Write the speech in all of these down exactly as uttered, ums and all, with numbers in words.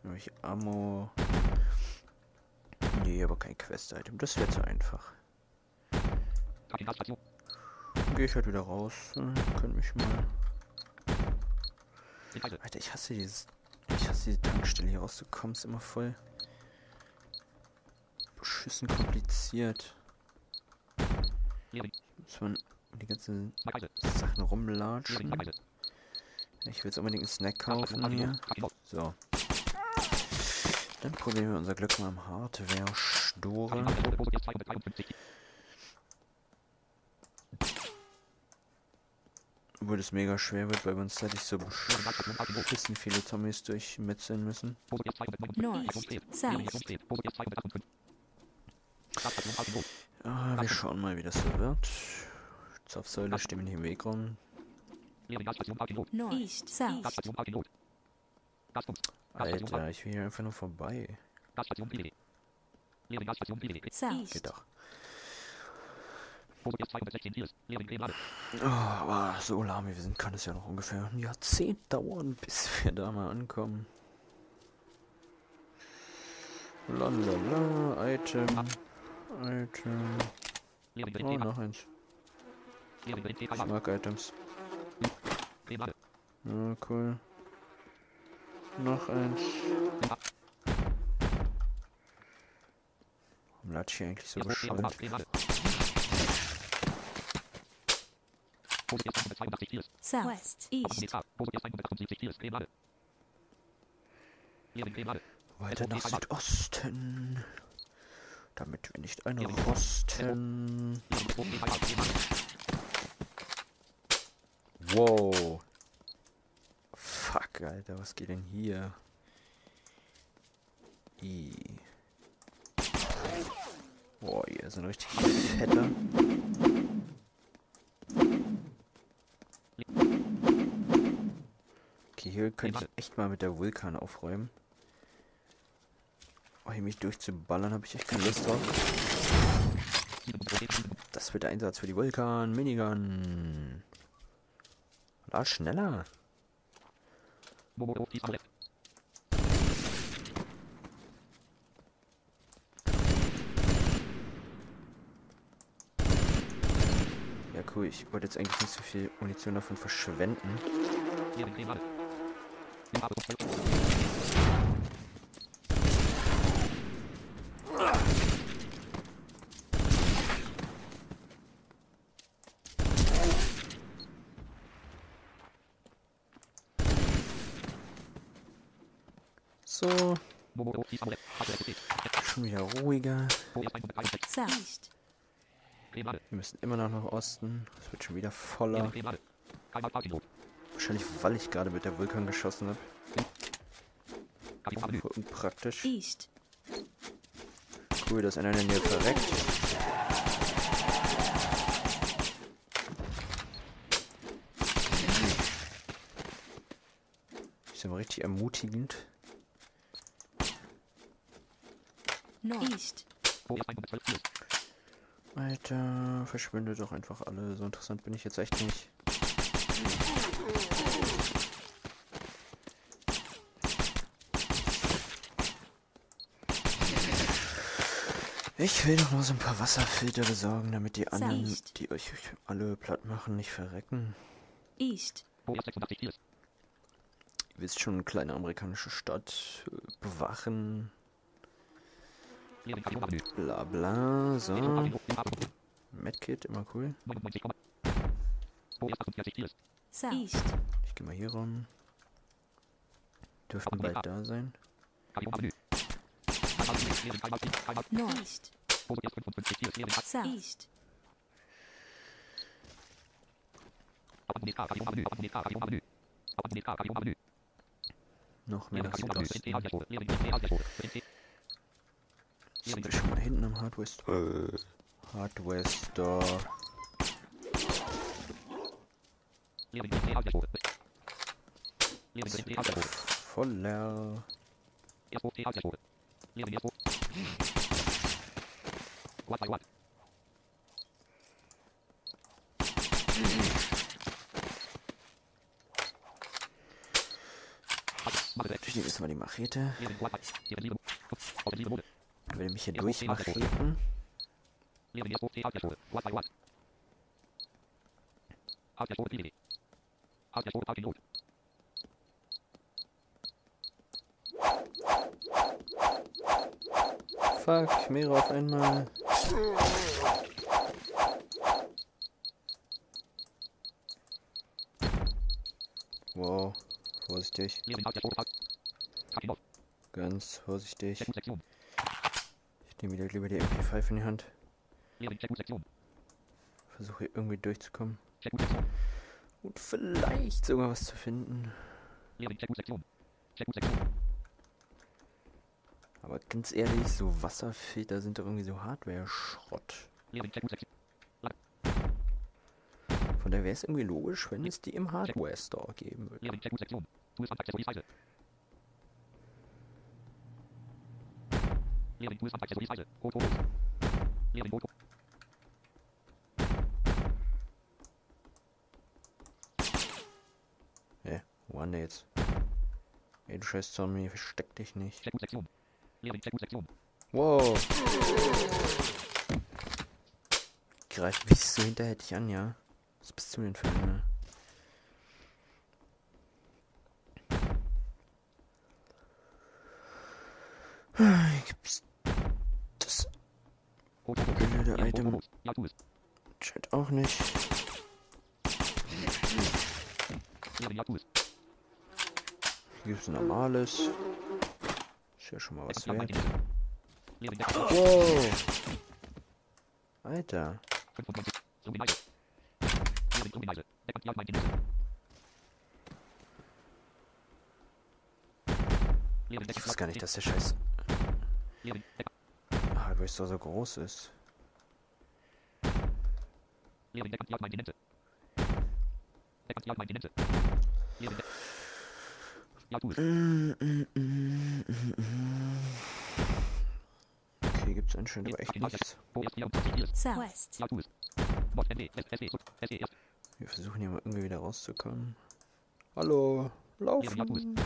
Nämlich Ammo. Nee, aber kein Quest-Item. Das wäre zu einfach. Dann gehe ich halt wieder raus. Hm, könnt mich mal. Alter, ich hasse dieses. Ich hasse diese Tankstelle hier rauszukommen. Ist immer voll beschissen kompliziert. Muss man die ganzen Sachen rumlatschen. Ich will jetzt unbedingt einen Snack kaufen hier. So. Dann probieren wir unser Glück mal im Hardware-Store. Obwohl das mega schwer wird, weil wir uns dadurch so beschissen viele Zombies durchmetzeln müssen. Ah, wir schauen mal, wie das so wird. Zapfsäule stehen wir nicht im Weg rum. Alter, ich will hier einfach nur vorbei. Geht doch. Oh, aber so lahm wie wir sind, kann es ja noch ungefähr ein Jahrzehnt dauern, bis wir da mal ankommen. Lalala, Item. Item. Oh, noch eins. Ich mag Items. Ja, cool. Noch eins. Warum latsch ich hier eigentlich so bescheuert? South, East. Weiter nach Südosten. Damit wir nicht einrosten. Wow. Fuck, Alter, was geht denn hier? I. Boah, hier sind richtig fette. Okay, hier könnte ich echt mal mit der Vulkan aufräumen. Oh, hier mich durchzuballern, habe ich echt keine Lust drauf. Das wird der Einsatz für die Vulkan. Minigun. Lad schneller. Ja, cool. Ich wollte jetzt eigentlich nicht so viel Munition davon verschwenden. So. Schon wieder ruhiger. South. Wir müssen immer noch nach Osten. Es wird schon wieder voller. Wahrscheinlich, weil ich gerade mit der Vulkan geschossen habe. Voll unpraktisch. East. Cool, dass einer in der Nähe verreckt. Ist aber richtig ermutigend. Northeast. Alter, verschwindet doch einfach alle. So interessant bin ich jetzt echt nicht. Ich will doch nur so ein paar Wasserfilter besorgen, damit die anderen, die euch alle platt machen, nicht verrecken. East. Ihr wisst schon, eine kleine amerikanische Stadt äh, bewachen. Bla bla, so. Medkit, immer cool. South. Ich gehe mal hier rum. Dürften bald da sein. Northeast. South. East. Noch mehr nach Südosten. Sind wir schon mal hinten am Hardware Store? Äh, Hardware Store. Ist wieder voller. Ich nehme jetzt mal die Machete. Ich will mich hier durchmacheten. Fuck, mehrere auf einmal. Wow, vorsichtig. Ganz vorsichtig. Ich nehme wieder lieber die M P fünf in die Hand. Versuche hier irgendwie durchzukommen. Und vielleicht sogar was zu finden. Aber ganz ehrlich, so Wasserfilter sind doch irgendwie so Hardware-Schrott. Von daher wäre es irgendwie logisch, wenn es die im Hardware-Store geben würde. Hä? Wo waren der jetzt? Ey, du scheiß Zombie, versteck dich nicht. Wow. Greift mich so hinterher dich an, ja? Was bist du denn für eine? Hier gibt's das blöde Item. Scheint auch nicht. Hier gibt's ein normales. Ist ja schon mal was wert. Wow. Alter. Ich weiß gar nicht, dass der Scheiß Hardware Store so groß ist. Okay, gibt's anscheinend aber echt nichts. South. Wir versuchen hier mal irgendwie wieder rauszukommen. Hallo, laufen!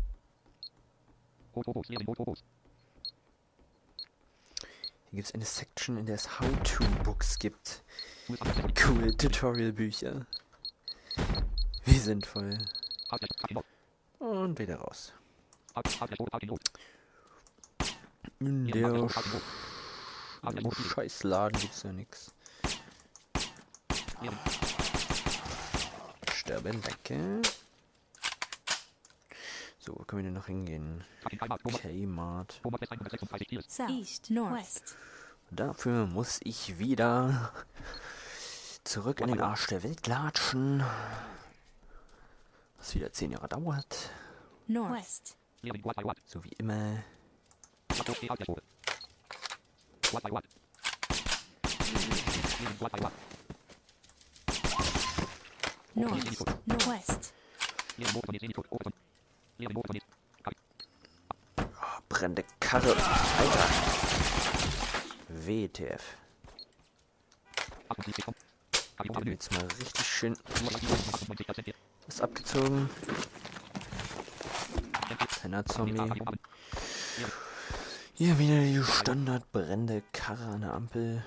Hier gibt es eine Section, in der es How-To-Books gibt. Cool, Tutorial-Bücher. Wie sinnvoll. Und wieder raus. In der Sch Im Scheißladen gibt's ja nichts. Sterben, danke. So, wo können wir denn noch hingehen? Kmart. East, North. Dafür muss ich wieder zurück an den Arsch der Welt latschen. Was wieder zehn Jahre dauert. North. So wie immer. North. Northwest. Oh, brennende Karre. Alter. W T F. Ich hab jetzt mal richtig schön was abgezogen. Kleiner Zombie. Hier wieder die Standard brennende Karre an der Ampel.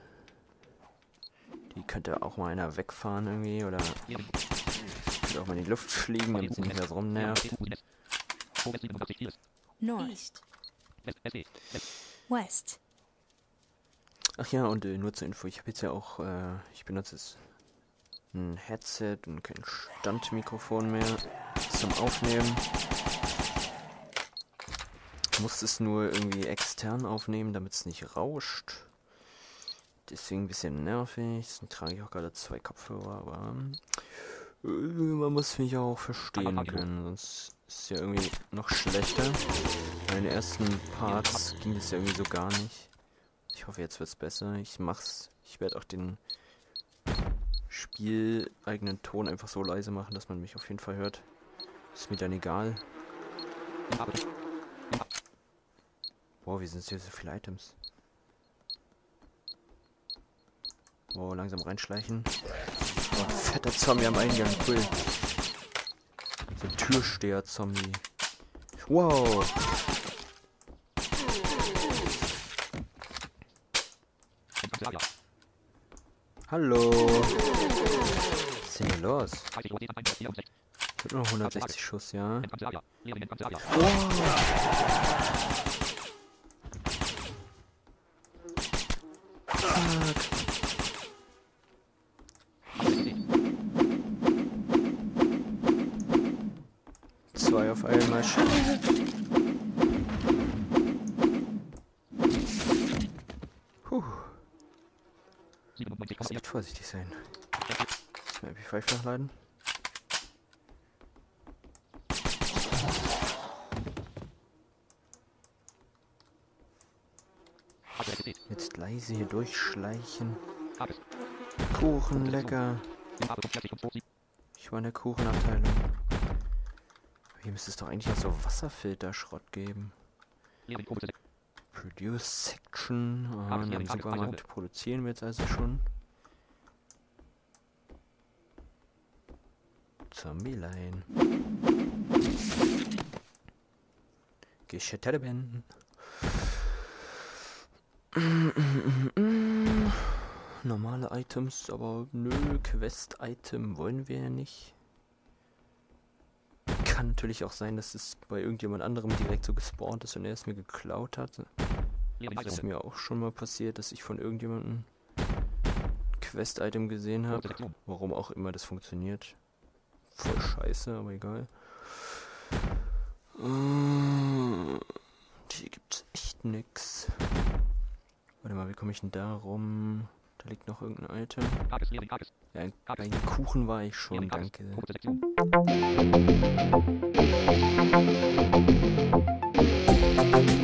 Die könnte auch mal einer wegfahren irgendwie oder könnte auch mal in die Luft fliegen, damit sie nicht mehr so rumnervt. North. West. Ach ja, und äh, nur zur Info, ich habe jetzt ja auch, äh, ich benutze jetzt ein Headset und kein Standmikrofon mehr zum Aufnehmen. Ich muss es nur irgendwie extern aufnehmen, damit es nicht rauscht. Deswegen ein bisschen nervig. Deswegen trage ich auch gerade zwei Kopfhörer, aber äh, man muss mich auch verstehen können, sonst ist es ja irgendwie noch schlechter. Bei den ersten Parts ging es ja irgendwie so gar nicht. Ich hoffe, jetzt wird es besser. Ich mach's. Ich werde auch den spieleigenen Ton einfach so leise machen, dass man mich auf jeden Fall hört. Ist mir dann egal. Boah, wie sind es hier so viele Items? Boah, langsam reinschleichen. Oh, fetter Zombie am Eingang, cool. So ein Türsteher-Zombie. Wow. Hallo. Was ist denn hier los? Ich hab nur noch hundertsechzig Schuss, ja. Wow. Fuck. Zwei auf einmal. Puh. Ich muss echt vorsichtig sein. Muss mal M P fünf nachladen. Jetzt leise hier durchschleichen. Kuchen, lecker. Ich war in der Kuchenabteilung. Hier müsste es doch eigentlich auch so Wasserfilter-Schrott geben. Produce Section. Ah, in einem Supermarkt produzieren wir jetzt also schon. Zombie-Line. Geschätterben. Normale Items, aber nö, Quest-Item wollen wir ja nicht. Kann natürlich auch sein, dass es bei irgendjemand anderem direkt so gespawnt ist und er es mir geklaut hat. Das ist mir auch schon mal passiert, dass ich von irgendjemandem Quest-Item gesehen habe. Warum auch immer das funktioniert. Voll scheiße, aber egal. Uh, hier gibt's echt nix. Warte mal, wie komme ich denn da rum? Da liegt noch irgendein Item. Ja, bei den Kuchen war ich schon, danke. Thank you.